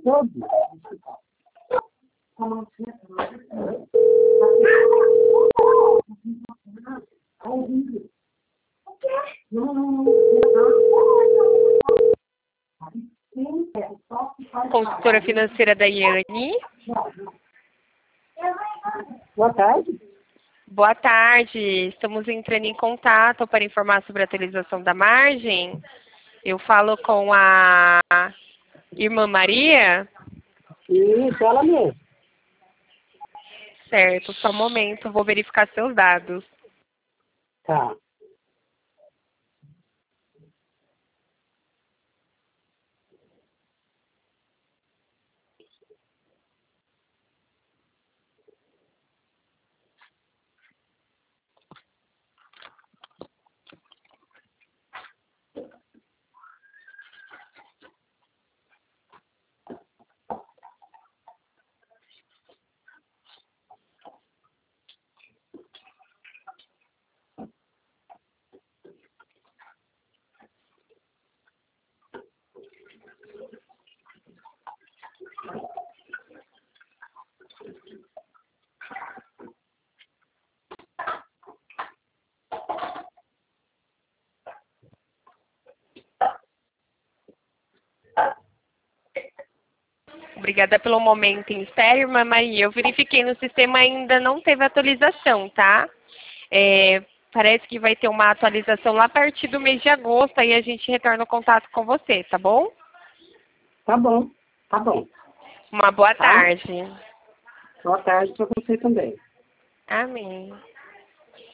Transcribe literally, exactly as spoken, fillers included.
todo. Consultora financeira da Iane. Boa tarde. Boa tarde. Estamos entrando em contato para informar sobre a atualização da margem. Eu falo com a irmã Maria. Isso, ela mesmo. Certo, só um momento, vou verificar seus dados. Tá. Obrigada pelo momento em espera, irmã Maria. Eu verifiquei no sistema, ainda não teve atualização, tá? É, parece que vai ter uma atualização lá a partir do mês de agosto, aí a gente retorna o contato com você, tá bom? Tá bom, tá bom. Uma boa Tá? tarde. Boa tarde para você também. Amém.